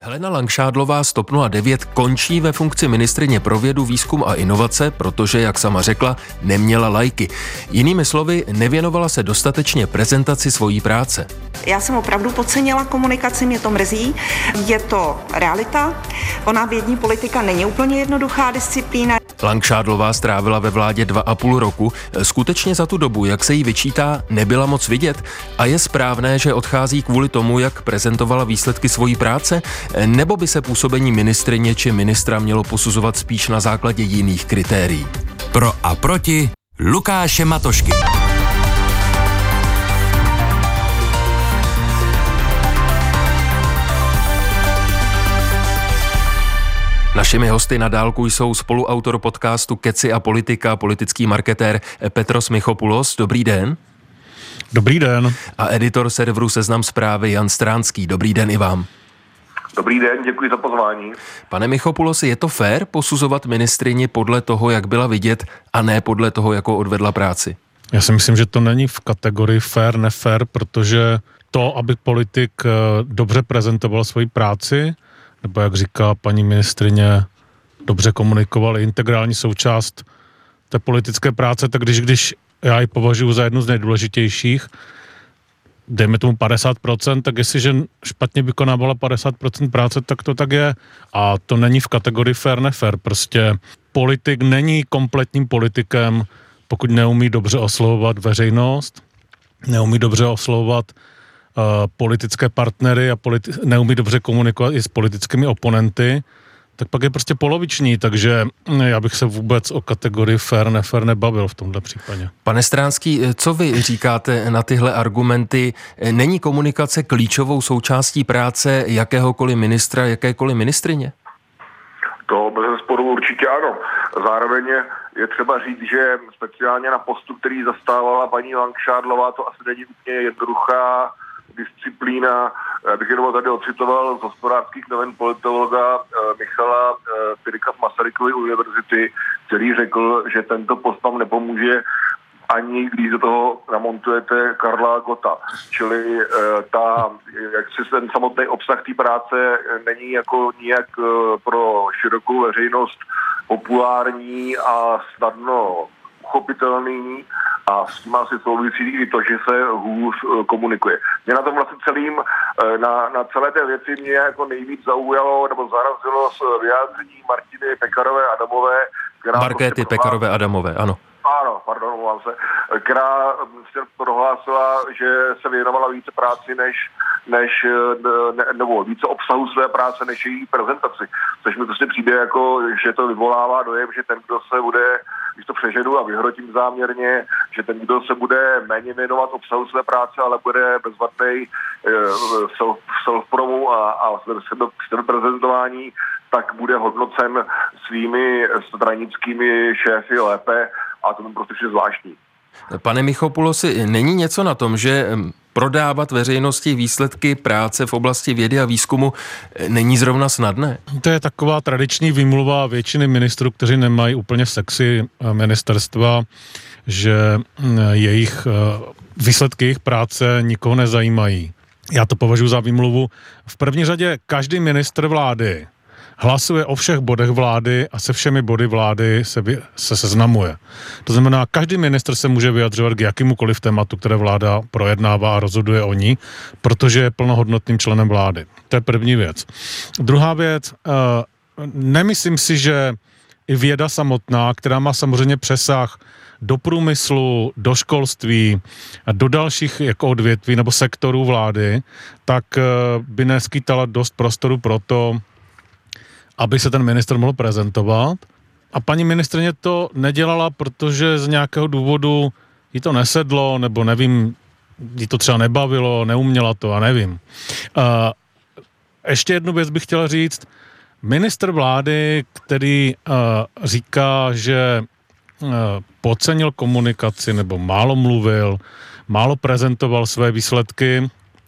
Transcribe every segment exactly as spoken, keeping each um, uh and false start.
Helena Langšádlová z TOP nula devět končí ve funkci ministryně pro vědu, výzkum a inovace, protože, jak sama řekla, neměla lajky. Jinými slovy, nevěnovala se dostatečně prezentaci svojí práce. Já jsem opravdu podcenila komunikaci, mě to mrzí. Je to realita. Ona vědní politika není úplně jednoduchá disciplína. Langšádlová strávila ve vládě dva a půl roku. Skutečně za tu dobu, jak se jí vyčítá, nebyla moc vidět? A je správné, že odchází kvůli tomu, jak prezentovala výsledky svojí práce? Nebo by se působení ministryně či ministra mělo posuzovat spíš na základě jiných kritérií? Pro a proti Lukáše Matošky. Našimi hosty na dálku jsou spoluautor podcastu Keci a politika, politický marketér Petros Michopoulos. Dobrý den. Dobrý den. A editor serveru Seznam Zprávy Jan Stránský. Dobrý den i vám. Dobrý den, děkuji za pozvání. Pane Michopoulosi, je to fér posuzovat ministryni podle toho, jak byla vidět, a ne podle toho, jakou odvedla práci? Já si myslím, že to není v kategorii fér, nefér, protože to, aby politik dobře prezentoval svoji práci, nebo jak říká paní ministryně, dobře komunikoval, integrální součást té politické práce, tak když, když já ji považuji za jednu z nejdůležitějších, dejme tomu padesát procent, tak jestliže špatně vykonávala padesát procent práce, tak to tak je. A to není v kategorii fair, nefair. Prostě politik není kompletním politikem, pokud neumí dobře oslovovat veřejnost, neumí dobře oslovovat uh, politické partnery a politi- neumí dobře komunikovat i s politickými oponenty, tak pak je prostě poloviční, takže já bych se vůbec o kategorii fair, nefair nebavil v tomhle případě. Pane Stránský, co vy říkáte na tyhle argumenty? Není komunikace klíčovou součástí práce jakéhokoliv ministra, jakékoliv ministryně? To bez sporu určitě ano. Zároveň je třeba říct, že speciálně na postu, který zastávala paní Langšádlová, to asi není úplně jednoduchá disciplína. Já bych jenom tady ocitoval z Hospodářských novin politologa Michala Pyrka z Masarykovy univerzity, který řekl, že tento post vám nepomůže ani když do toho namontujete Karla Gotta. Čili ta, jak si ten samotný obsah té práce není jako nijak pro širokou veřejnost populární a snadno uchopitelný, a s tím asi souvisí i to, že se hůř komunikuje. Mě na tom vlastně celým, na, na celé té věci mě jako nejvíc zaujalo nebo zarazilo s vyjádření Martiny Pekarové Adamové, která... Markéty Pekarové Adamové, ano. Ano, pardon, mluvám se, která prohlásila, že se věnovala více práci než, než ne, nebo více obsahu své práce než její prezentaci. Což mi prostě přijde jako, že to vyvolává dojem, že ten, kdo se bude, když to přeženu a vyhrotím záměrně, že ten, kdo se bude méně věnovat obsahu své práce, ale bude bezvadnej self, self-promu a, a sebeprezentování, tak bude hodnocen svými stranickými šéfy lépe, a to mi prostě je zvláštní. Pane Michopoulosi, není něco na tom, že prodávat veřejnosti výsledky práce v oblasti vědy a výzkumu není zrovna snadné? To je taková tradiční výmluva většiny ministrů, kteří nemají úplně sexy ministerstva, že jejich výsledky jejich práce nikoho nezajímají. Já to považuji za výmluvu. V první řadě každý ministr vlády hlasuje o všech bodech vlády a se všemi body vlády se, se seznamuje. To znamená, každý ministr se může vyjadřovat k jakémukoliv tématu, které vláda projednává a rozhoduje o ní, protože je plnohodnotným členem vlády. To je první věc. Druhá věc, nemyslím si, že i věda samotná, která má samozřejmě přesah do průmyslu, do školství a do dalších jako odvětví nebo sektorů vlády, tak by neskýtala dost prostoru pro to, aby se ten ministr mohl prezentovat. A paní ministryně to nedělala, protože z nějakého důvodu jí to nesedlo, nebo nevím, jí to třeba nebavilo, neuměla to a nevím. A ještě jednu věc bych chtěla říct. Ministr vlády, který uh, říká, že uh, podcenil komunikaci nebo málo mluvil, málo prezentoval své výsledky,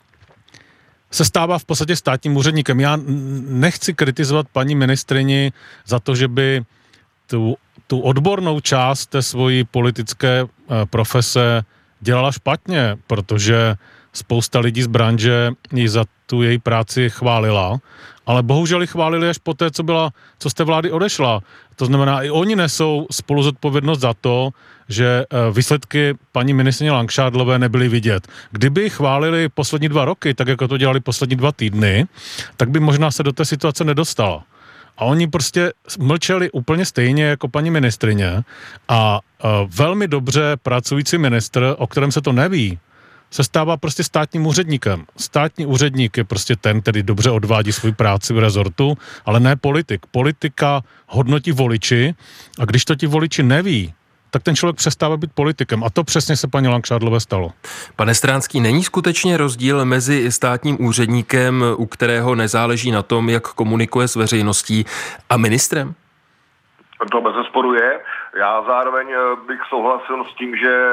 se stává v podstatě státním úředníkem. Já nechci kritizovat paní ministryni za to, že by tu, tu odbornou část té svojí politické profese dělala špatně, protože spousta lidí z branže ji za tu její práci chválila, ale bohužel ji chválili až poté, co byla, co z té vlády odešla. To znamená, i oni nesou spoluzodpovědnost za to, že výsledky paní ministryně Langšádlové nebyly vidět. Kdyby ji chválili poslední dva roky, tak jako to dělali poslední dva týdny, tak by možná se do té situace nedostala. A oni prostě mlčeli úplně stejně jako paní ministryně a velmi dobře pracující ministr, o kterém se to neví, se stává prostě státním úředníkem. Státní úředník je prostě ten, který dobře odvádí svou práci v rezortu, ale ne politik. Politika hodnotí voliči a když to ti voliči neví, tak ten člověk přestává být politikem. A to přesně se paní Langšádlové stalo. Pane Stránský, není skutečně rozdíl mezi státním úředníkem, u kterého nezáleží na tom, jak komunikuje s veřejností, a ministrem? To bezesporu je. Já zároveň bych souhlasil s tím, že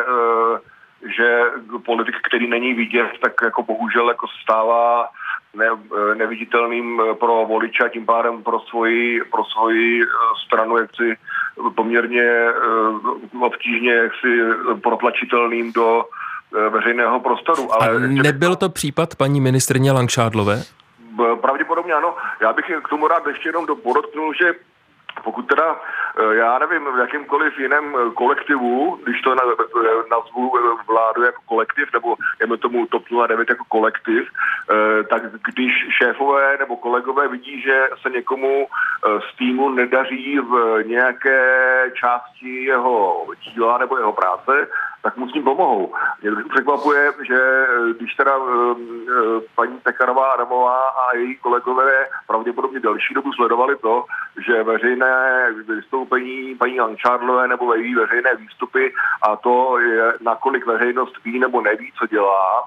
že politik, který není vidět, tak jako bohužel jako stává ne, neviditelným pro voliče a tím pádem pro svoji, pro svoji stranu jaksi poměrně obtížně jaksi protlačitelným do veřejného prostoru. Ale a nebyl to případ paní ministryně Langšádlové? Pravděpodobně ano. Já bych k tomu rád ještě jenom podotknul, že pokud teda, já nevím, v jakýmkoliv jiném kolektivu, když to nazvu vládu jako kolektiv, nebo jdeme tomu TOP nula devět jako kolektiv, tak když šéfové nebo kolegové vidí, že se někomu z týmu nedaří v nějaké části jeho díla nebo jeho práce, tak mu s tím pomohou. Mě překvapuje, že když teda paní Pekarová Adamová a její kolegové pravděpodobně delší dobu sledovali to, že veřejné vystoupení paní Langšádlové nebo její veřejné výstupy a to je, nakolik veřejnost ví nebo neví, co dělá,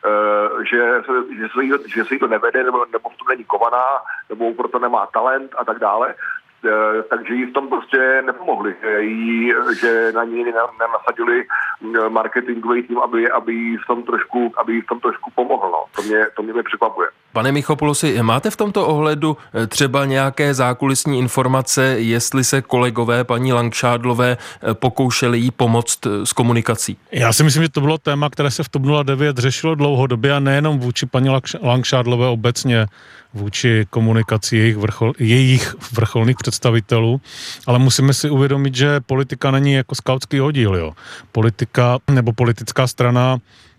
že se, že se, jí, že se jí to nevede nebo, nebo v tom není kovaná nebo proto nemá talent a tak dále, takže jí v tom prostě nepomohli, jí, že na ní nenasadili marketingový tým, aby, aby jí v tom trošku, aby jí v tom trošku pomohlo. No. To mě, to mě překvapuje. Pane Michopoulosi, máte v tomto ohledu třeba nějaké zákulisní informace, jestli se kolegové paní Langšádlové pokoušeli jí pomoct s komunikací? Já si myslím, že to bylo téma, které se v TOP nula devět řešilo dlouhodobě a nejenom vůči paní Langšádlové obecně, vůči komunikaci jejich, vrchol, jejich vrcholných představitelů, ale musíme si uvědomit, že politika není jako skautský oddíl, jo. Politika nebo politická strana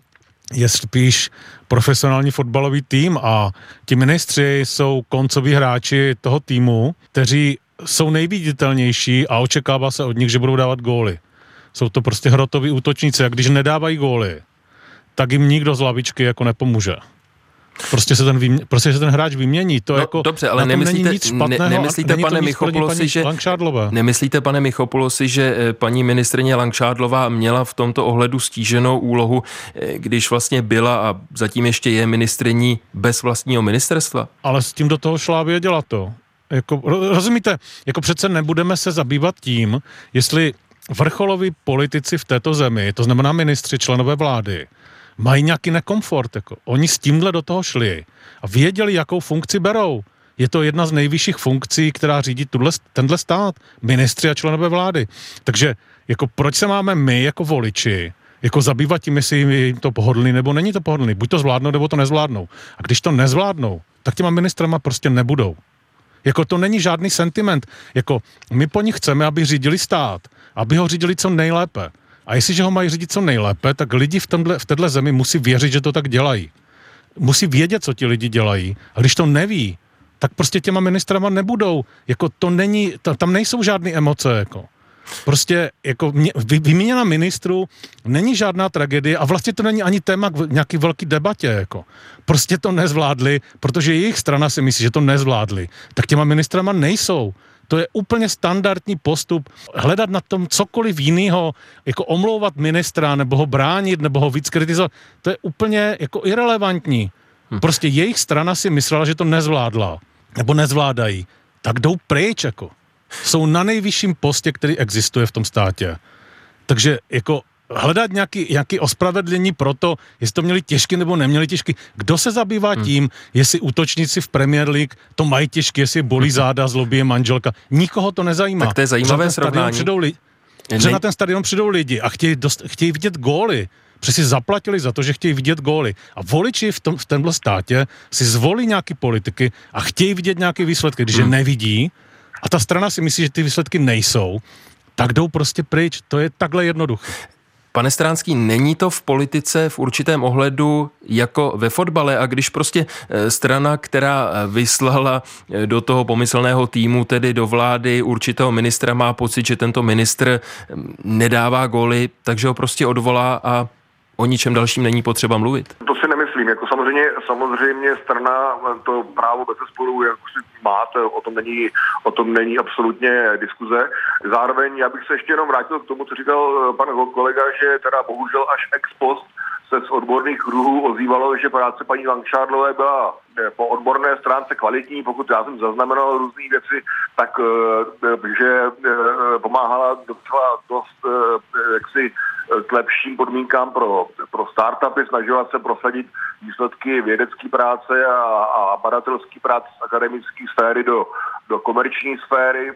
je spíš profesionální fotbalový tým a ti ministři jsou koncoví hráči toho týmu, kteří jsou nejviditelnější a očekává se od nich, že budou dávat góly. Jsou to prostě hrotoví útočníci a když nedávají góly, tak jim nikdo z lavičky jako nepomůže. Prostě se ten, výmě, prostě se ten hráč vymění. To no, jako, dobře, ale nemyslíte, nic špatného, ne, nemyslíte, pane Michopoulosi, že, nemyslíte, pane Michopoulosi, že paní ministryně Langšádlová měla v tomto ohledu stíženou úlohu, když vlastně byla a zatím ještě je ministryní bez vlastního ministerstva? Ale s tím do toho šla a věděla to. Jako, rozumíte, jako přece nebudeme se zabývat tím, jestli vrcholoví politici v této zemi, to znamená ministři, členové vlády, mají nějaký nekomfort. Jako. Oni s tímhle do toho šli a věděli, jakou funkci berou. Je to jedna z nejvyšších funkcí, která řídí tuhle, tenhle stát. Ministři a členové vlády. Takže jako proč se máme my jako voliči jako zabývat tím, jestli jim to pohodlný nebo není to pohodlný. Buď to zvládnou, nebo to nezvládnou. A když to nezvládnou, tak těma ministrama prostě nebudou. Jako to není žádný sentiment. Jako my po nich chceme, aby řídili stát. Aby ho řídili co nejlépe. A jestliže ho mají řídit co nejlépe, tak lidi v, tomhle, v této zemi musí věřit, že to tak dělají. Musí vědět, co ti lidi dělají. A když to neví, tak prostě těma ministrama nebudou. Jako to není, tam nejsou žádné emoce. Jako. Prostě jako vyměna ministrů není žádná tragédie a vlastně to není ani téma k nějaký velký debatě. Jako. Prostě to nezvládli, protože jejich strana si myslí, že to nezvládli. Tak těma ministrama nejsou. To je úplně standardní postup. Hledat na tom cokoliv jiného, jako omlouvat ministra, nebo ho bránit, nebo ho víc kritizovat, to je úplně jako irelevantní. Prostě jejich strana si myslela, že to nezvládla, nebo nezvládají. Tak jdou pryč, jako. Jsou na nejvyšším postě, který existuje v tom státě. Takže jako hledat nějaký, nějaký ospravedlnění pro to, jestli to měli těžky nebo neměli těžky. Kdo se zabývá tím, jestli útočníci v Premier League to mají těžky, jestli bolí záda, zlobí je manželka. Nikoho to nezajímá. Tak to je zajímavé srovnání. Že na ten stadion přijdou lidi a chtějí, dost, chtějí vidět góly. Přeci zaplatili za to, že chtějí vidět góly. A voliči v, tom, v tomhle státě si zvolí nějaký politiky a chtějí vidět nějaké výsledky. Když je nevidí a ta strana si myslí, že ty výsledky nejsou, tak jdou prostě pryč. To je takhle jednoduché. Pane Stránský, není to v politice v určitém ohledu jako ve fotbale a když prostě strana, která vyslala do toho pomyslného týmu, tedy do vlády určitého ministra, má pocit, že tento ministr nedává góly, takže ho prostě odvolá a o ničem dalším není potřeba mluvit? To si nemyslím. Jako samozřejmě, samozřejmě strana to právo bez sporu, jak si máte, o tom není, o tom není absolutně diskuze. Zároveň já bych se ještě jenom vrátil k tomu, co říkal pan kolega, že teda bohužel až ex post se z odborných kruhů ozývalo, že práce paní Langšádlové byla po odborné stránce kvalitní, pokud já jsem zaznamenal různé věci, tak že pomáhala docela dost jaksi k lepším podmínkám pro, pro startupy, snažila se prosadit výsledky vědecké práce a, a badatelské práce z akademické sféry do, do komerční sféry.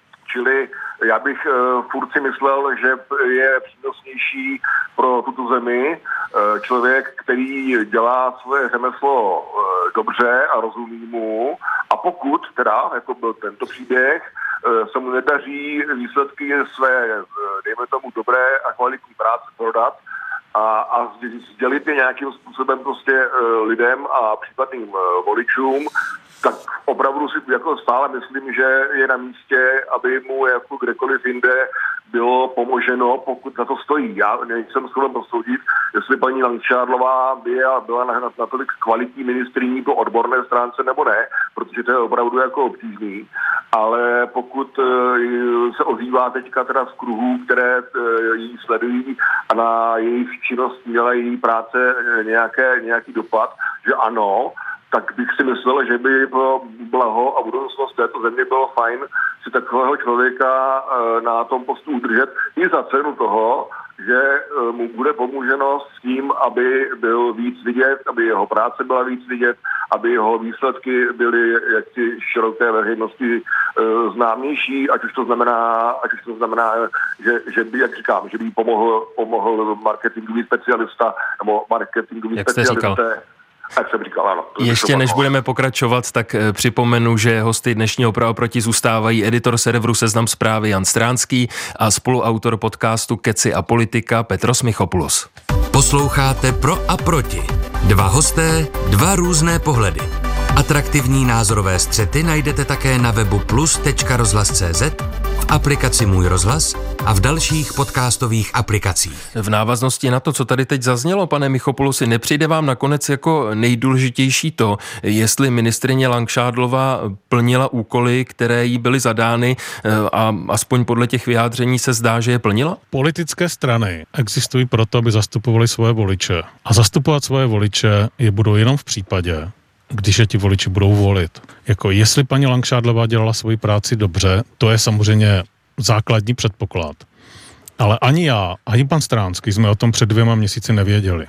Čili já bych uh, furt si myslel, že je přínosnější pro tuto zemi uh, člověk, který dělá svoje řemeslo uh, dobře a rozumí mu, a pokud teda, jako byl tento příběh, uh, se mu nedaří výsledky své, uh, dejme tomu, dobré a kvalitní práce prodat a, a sdělit je nějakým způsobem prostě uh, lidem a případným uh, voličům, tak opravdu si jako stále myslím, že je na místě, aby mu jako kdekoliv jinde bylo pomoženo, pokud za to stojí. Já nejsem schopen posoudit, jestli paní Langšádlová by byla natolik kvalitní ministryní po odborné stránce nebo ne, protože to je opravdu jako obtížný. Ale pokud se ozývá teďka teda z kruhů, které ji sledují a na jejich činnost měla její práce nějaké, nějaký dopad, že ano, tak bych si myslel, že by pro blaho a budoucnost této země bylo fajn si takového člověka na tom postu udržet i za cenu toho, že mu bude pomůženo s tím, aby byl víc vidět, aby jeho práce byla víc vidět, aby jeho výsledky byly jaksi široké veřejnosti známější, ať už to znamená, ať už to znamená, že, že by, jak říkám, že by pomohl, pomohl marketingový specialista nebo marketingový jak specialisté. Tak jsem říkal, ano. Ještě než budeme pokračovat, tak připomenu, že hosty dnešního Pro a proti zůstávají editor serveru Seznam Zprávy Jan Stránský a spoluautor podcastu Keci a politika Petros Michopoulos. Posloucháte Pro a proti. Dva hosté, dva různé pohledy. Atraktivní názorové střety najdete také na webu plus tečka rozhlas tečka cé zet, v aplikaci Můj rozhlas a v dalších podcastových aplikacích. V návaznosti na to, co tady teď zaznělo, pane Michopoulosi, nepřijde vám nakonec jako nejdůležitější to, jestli ministryně Langšádlová plnila úkoly, které jí byly zadány a aspoň podle těch vyjádření se zdá, že je plnila? Politické strany existují proto, aby zastupovali svoje voliče. A zastupovat svoje voliče je budou jenom v případě, když je ti voliči budou volit. Jako jestli paní Langšádlová dělala svoji práci dobře, to je samozřejmě základní předpoklad. Ale ani já, ani pan Stránský jsme o tom před dvěma měsíci nevěděli.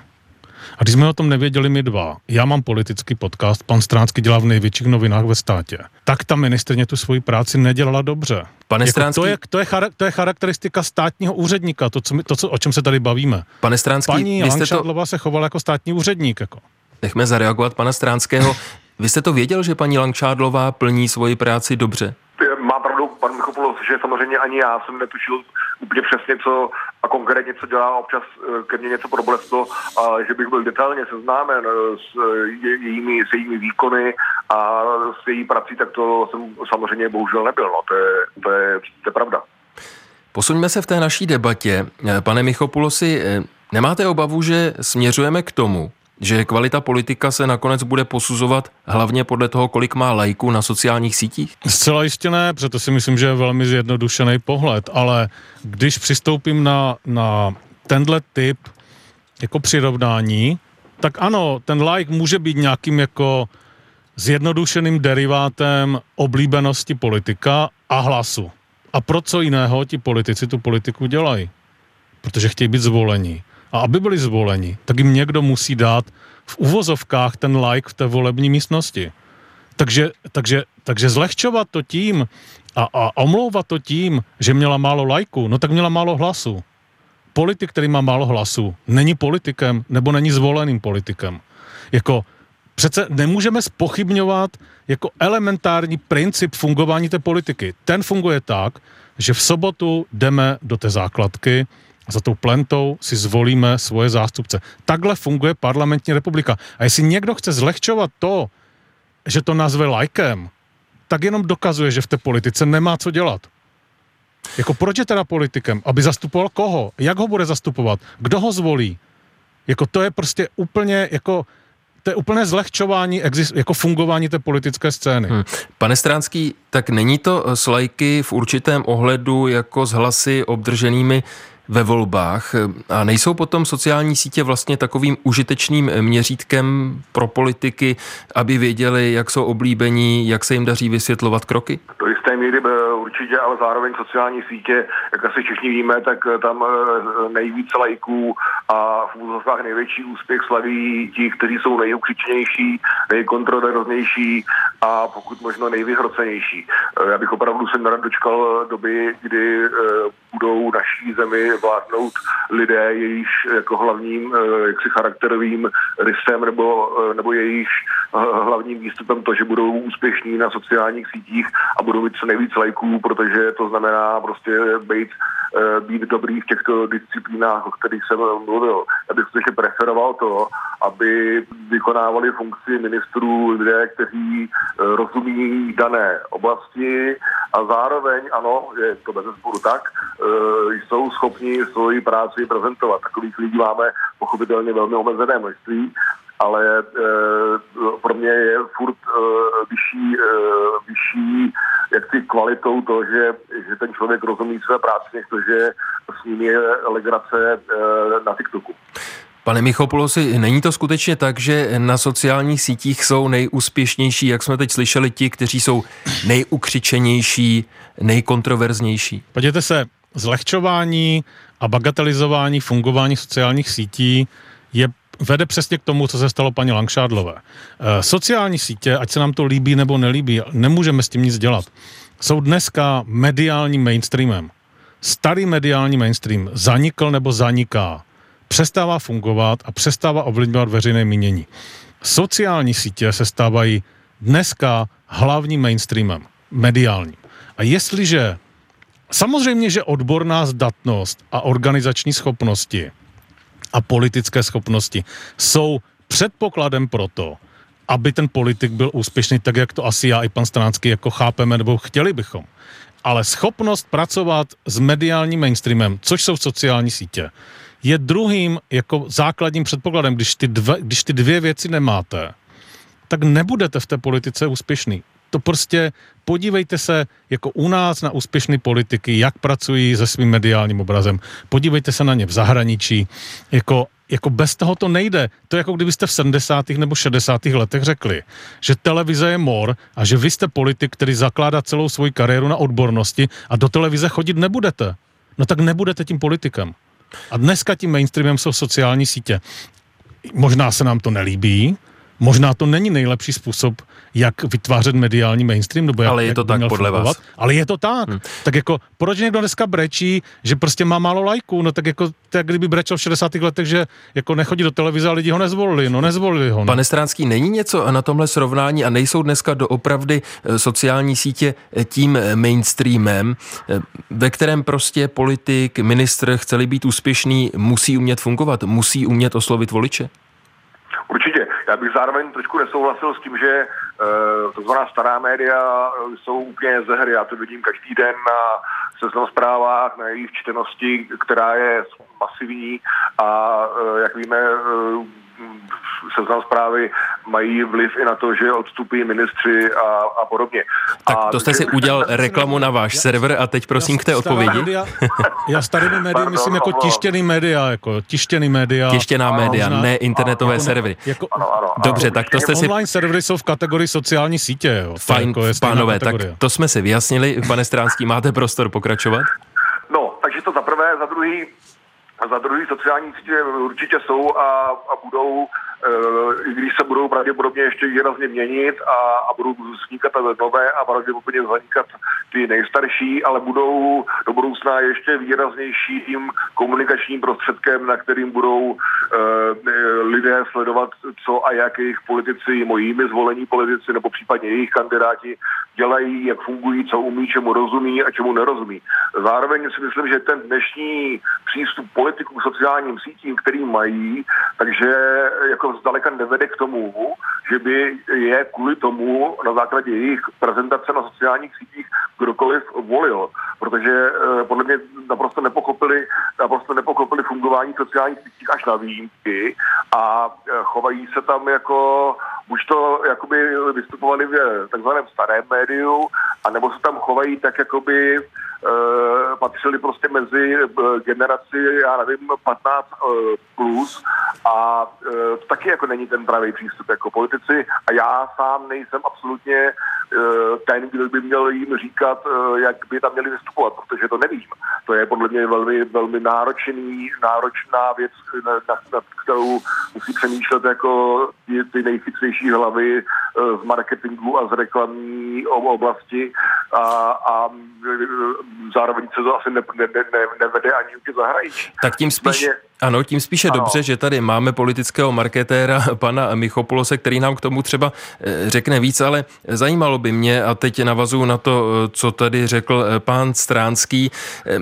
A když jsme o tom nevěděli my dva, já mám politický podcast, pan Stránský dělá v největších novinách ve státě, tak ta ministryně tu svoji práci nedělala dobře. Pane jako Stránský... to, je, to, je charak, to je charakteristika státního úředníka, to, co my, to co, o čem se tady bavíme. Pane Stránský, paní Langšádlová to... se chovala jako státní úředník. Jako. Nechme zareagovat pana Stránského. Vy jste to věděl, že paní Langšádlová plní svoji práci dobře? Má pravdu pan Michopoulos, že samozřejmě ani já jsem netušil úplně přesně, co a konkrétně co dělá, občas ke mně něco problesklo, a že bych byl detailně seznámen s jejími, s jejími výkony a s její prací, tak to jsem samozřejmě bohužel nebyl. No, to, je, to, je, to je pravda. Posuňme se v té naší debatě. Pane Michopoulosi, nemáte obavu, že směřujeme k tomu, že kvalita politika se nakonec bude posuzovat hlavně podle toho, kolik má lajků na sociálních sítích? Zcela jistě ne, protože si myslím, že je velmi zjednodušený pohled, ale když přistoupím na, na tenhle typ jako přirovnání, tak ano, ten like může být nějakým jako zjednodušeným derivátem oblíbenosti politika a hlasu. A pro co jiného ti politici tu politiku dělají? Protože chtějí být zvolení. A aby byli zvoleni, tak jim někdo musí dát v uvozovkách ten like v té volební místnosti. Takže, takže, takže zlehčovat to tím a, a omlouvat to tím, že měla málo lajků, no tak měla málo hlasu. politik, který má málo hlasů, není politikem nebo není zvoleným politikem. Jako přece nemůžeme zpochybňovat jako elementární princip fungování té politiky. Ten funguje tak, že v sobotu jdeme do té základky a za tou plentou si zvolíme svoje zástupce. Takhle funguje parlamentní republika. A jestli někdo chce zlehčovat to, že to nazve lajkem, tak jenom dokazuje, že v té politice nemá co dělat. Jako proč je teda politikem? Aby zastupoval koho? Jak ho bude zastupovat? Kdo ho zvolí? Jako to je prostě úplně jako to je úplné zlehčování jako fungování té politické scény. Hmm. Pane Stránský, tak není to s lajky v určitém ohledu jako s hlasy obdrženými ve volbách a nejsou potom sociální sítě vlastně takovým užitečným měřítkem pro politiky, aby věděli, jak jsou oblíbení, jak se jim daří vysvětlovat kroky? Do jisté míry určitě, ale zároveň sociální sítě, jak asi všichni víme, tak tam nejvíce lajků a v úzovkách největší úspěch slaví ti, kteří jsou nejukřičnější, nejkontroverznější a pokud možno nejvyhrocenější. Já bych opravdu se nerad dočkal doby, kdy budou naší zemi vládnout lidé, jejichž jako hlavním jaksi charakterovým rysem nebo, nebo jejich hlavním výstupem to, že budou úspěšní na sociálních sítích a budou mít co nejvíc lajků, protože to znamená prostě být, být dobrý v těchto disciplínách, o kterých jsem mluvil. Já bych skutečně preferoval to, aby vykonávali funkci ministrů lidé, kteří rozumí dané oblasti a zároveň, ano, je to bezesporu tak, jsou schopni svoji práci prezentovat. Takových lidí máme pochopitelně velmi omezené množství, ale e, pro mě je furt e, vyšší, e, vyšší jaksi kvalitou to, že, že ten člověk rozumí své práci, než to, že s ním je legrace e, na TikToku. Pane Michopoulosi, není to skutečně tak, že na sociálních sítích jsou nejúspěšnější, jak jsme teď slyšeli, ti, kteří jsou nejukřičenější, nejkontroverznější? Podívejte se, zlehčování a bagatelizování fungování sociálních sítí je vede přesně k tomu, co se stalo paní Langšádlové. E, sociální sítě, ať se nám to líbí nebo nelíbí, nemůžeme s tím nic dělat. Jsou dneska mediálním mainstreamem. Starý mediální mainstream zanikl nebo zaniká. Přestává fungovat a přestává ovlivňovat veřejné mínění. Sociální sítě se stávají dneska hlavním mainstreamem, mediálním. A jestliže, samozřejmě, že odborná zdatnost a organizační schopnosti a politické schopnosti jsou předpokladem pro to, aby ten politik byl úspěšný, tak jak to asi já i pan Stránský jako chápeme, nebo chtěli bychom. Ale schopnost pracovat s mediálním mainstreamem, což jsou sociální sítě, je druhým jako základním předpokladem. Když ty, dve, když ty dvě věci nemáte, tak nebudete v té politice úspěšný. To prostě podívejte se jako u nás na úspěšné politiky, jak pracují se svým mediálním obrazem. Podívejte se na ně v zahraničí. Jako, jako bez toho to nejde. To je jako kdybyste v sedmdesátých nebo šedesátých letech řekli, že televize je mor a že vy jste politik, který zakládá celou svoji kariéru na odbornosti a do televize chodit nebudete. No tak nebudete tím politikem. A dneska tím mainstreamem jsou sociální sítě. Možná se nám to nelíbí, možná to není nejlepší způsob, jak vytvářet mediální mainstream, nebo jak, ale je jak to tak podle fungovat. Vás. Ale je to tak. Hmm. Tak jako, proč někdo dneska brečí, že prostě má málo lajků? No tak jako, tak kdyby brečel v šedesátých letech, že jako nechodí do televize a lidi ho nezvolili. No nezvolili ho. No. Pane Stránský, není něco na tomhle srovnání a nejsou dneska doopravdy sociální sítě tím mainstreamem, ve kterém prostě politik, ministr, chceli být úspěšný, musí umět fungovat, musí umět oslovit voliče? Určitě. Já bych zároveň trošku nesouhlasil s tím, že e, takzvaná stará média jsou úplně ze hry. Já to vidím každý den na seznamzprávách, na jejich čtenosti, která je masivní a e, jak víme, e, seznamzprávy mají vliv i na to, že odstupí ministři a, a podobně. Tak a to jste si udělal reklamu na váš server a teď prosím k té odpovědi. Média, já starými médií myslím jako tištěný média, jako tištěný média. Tištěná média, možná, ne internetové ano, servery. Jako, ano, ano, Dobře, ano, tak to jste si... Online servery jsou v kategorii sociální sítě. Jo. Fajn, jako je pánové, tak to jsme si vyjasnili. Pane Stránský, máte prostor pokračovat? No, takže to za prvé, za druhý, Za druhý sociální sítě určitě jsou a, a budou, e, i když se budou pravděpodobně ještě výrazně měnit a, a budou vznikat nové a pravděpodobně zanikat ty nejstarší, ale budou do budoucna ještě výraznějším komunikačním prostředkem, na kterým budou e, lidé sledovat, co a jak jejich politici, jimi zvolení politici nebo případně jejich kandidáti dělají, jak fungují, co umí, čemu rozumí a čemu nerozumí. Zároveň si myslím, že ten dnešní přístup politiků k sociálním sítím, který mají, takže jako zdaleka nevede k tomu, že by je kvůli tomu na základě jejich prezentace na sociálních sítích kdokoliv volil, protože eh, podle mě naprosto nepochopili, naprosto nepochopili fungování sociálních sítích až na výjimky a eh, chovají se tam jako buď to jakoby vystupovali v takzvaném starém médiu, anebo se tam chovají tak, jakoby e, patřili prostě mezi generaci, já nevím, patnáct plus a e, to taky jako není ten pravý přístup jako politici a já sám nejsem absolutně e, ten, kdo by měl jim říkat, e, jak by tam měli vystupovat, protože to nevím. To je podle mě velmi, velmi náročný, náročná věc, na, na kterou musí přemýšlet jako ty, ty nejchytřejší hlavy z marketingu a z reklamní oblasti a, a zároveň se to asi ne, ne, ne, nevede ani u těch zahraničí. Tak tím spíš, ano, tím spíše ano. Dobře, že tady máme politického marketéra pana Michopolose, který nám k tomu třeba řekne víc, ale zajímalo by mě, a teď navazuju na to, co tady řekl pán Stránský,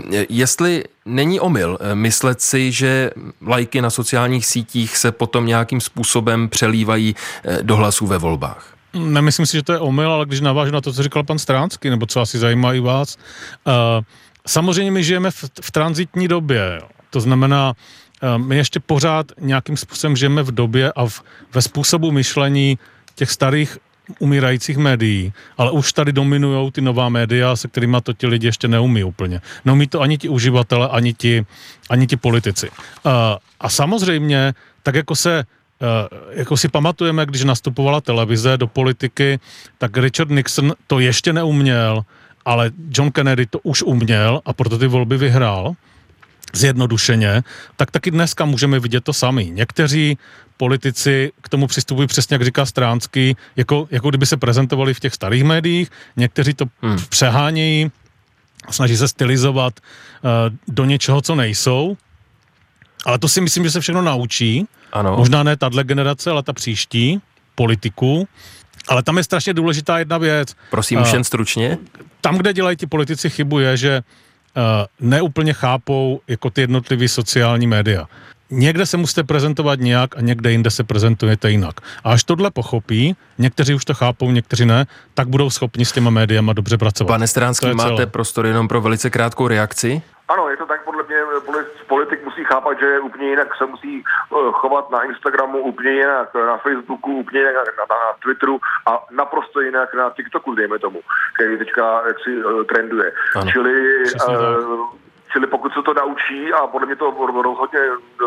jestli není omyl myslet si, že lajky na sociálních sítích se potom nějakým způsobem přelívají do hlasů ve volbách. Nemyslím si, že to je omyl, ale když navážu na to, co říkal pan Stránský, nebo co asi zajímá i vás, uh, samozřejmě my žijeme v, v tranzitní době, jo. To znamená, uh, my ještě pořád nějakým způsobem žijeme v době a v, ve způsobu myšlení těch starých umírajících médií, ale už tady dominujou ty nová média, se kterými to ti lidi ještě neumí úplně. Neumí to ani ti uživatelé, ani ti, ani ti politici. Uh, a samozřejmě, tak jako se jako si pamatujeme, když nastupovala televize do politiky, tak Richard Nixon to ještě neuměl, ale John Kennedy to už uměl a proto ty volby vyhrál zjednodušeně, tak taky dneska můžeme vidět to samý. Někteří politici k tomu přistupují přesně, jak říká Stránský, jako, jako kdyby se prezentovali v těch starých médiích, někteří to hmm. přehánějí, snaží se stylizovat uh, do něčeho, co nejsou, ale to si myslím, že se všechno naučí. Ano. Možná ne tato generace, ale ta příští, politiků. Ale tam je strašně důležitá jedna věc. Prosím, už jen stručně. Tam, kde dělají ti politici chybu, je, že uh, neúplně chápou jako ty jednotlivý sociální média. Někde se musíte prezentovat nějak a někde jinde se prezentujete jinak. A až tohle pochopí, někteří už to chápou, někteří ne, tak budou schopni s těma médiama dobře pracovat. Pane Stránský, máte celé. prostor jenom pro velice krátkou reakci? Ano, je to tak, podle mě politik musí chápat, že úplně jinak se musí chovat na Instagramu, úplně jinak na Facebooku, úplně jinak na, na, na Twitteru a naprosto jinak na TikToku, dejme tomu, který teďka jaksi uh, trenduje. Ano, čili, uh, čili pokud se to naučí, a podle mě to rozhodně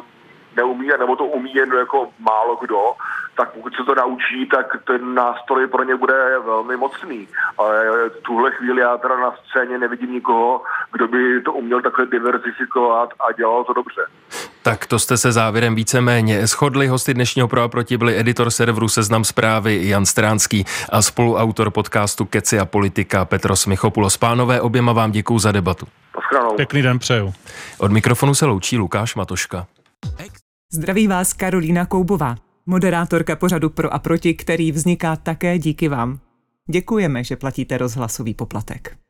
neumí, nebo to umí jen jako málo kdo, tak pokud se to naučí, tak ten nástroj pro ně bude velmi mocný. Ale v tuhle chvíli já teda na scéně nevidím nikoho, kdo by to uměl takhle diverzifikovat a dělal to dobře. Tak to jste se závěrem víceméně shodli. Hosty dnešního Pro a proti byli editor serveru Seznam Zprávy Jan Stránský a spoluautor podcastu Keci a politika Petros Michopoulos. Pánové, oběma vám děkuju za debatu. Naschledanou. Pěkný den přeju. Od mikrofonu se loučí Lukáš Matoška. Zdraví vás Karolína Koubová, moderátorka pořadu Pro a proti, který vzniká také díky vám. Děkujeme, že platíte rozhlasový poplatek.